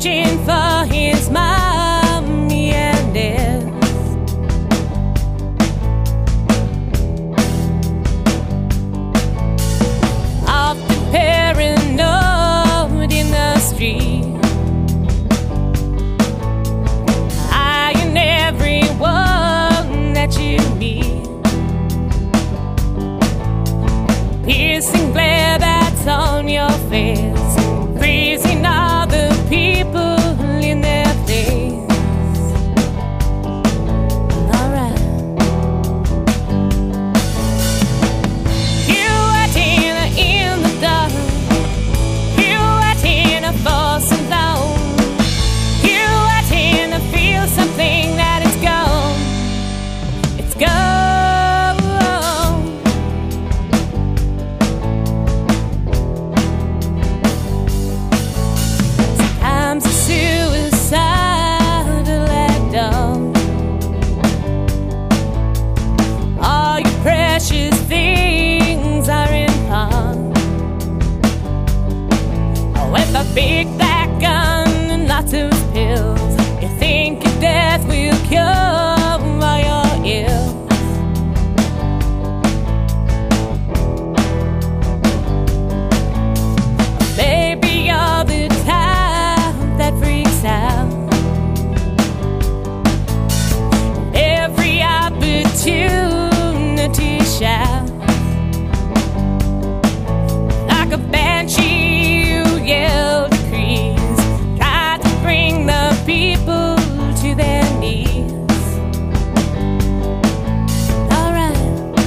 searching for his mommy and dad. Often paranoid in the street, eyeing everyone that you meet. Piercing glare that's on your face, freezing all the people in their place. Alright. You waiting in the dark, you waiting for so long, you waiting to feel something that it's gone, it's gone. Precious things are in pawn. With a big black gun and lots of pills, you think your death will cure all your ills. Maybe you're the type that freaks out every opportunity shout. Like a banshee you yell decrees, try to bring the people to their knees. Alright.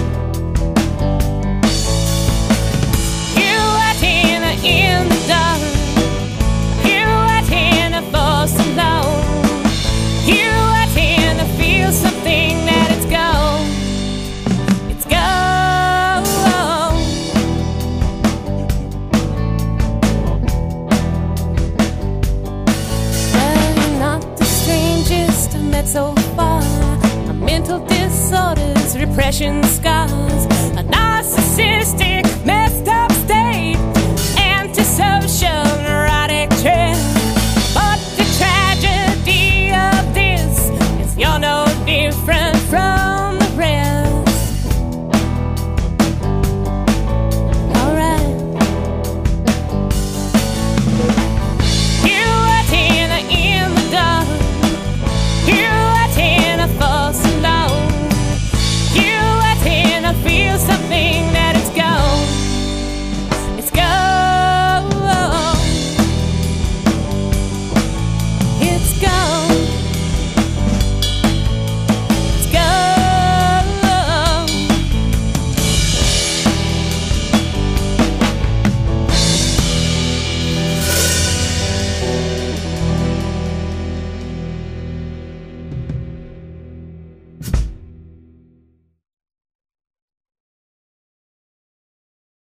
You waiting in the dark, you waiting for so long, you waiting to feel something that it's gone, it's gone. Well, you're not the strangest I met so far. A mental disorders, repression scars, a narcissistic, messed up state, antisocial, neurotic trend. But the tragedy of this is you're no different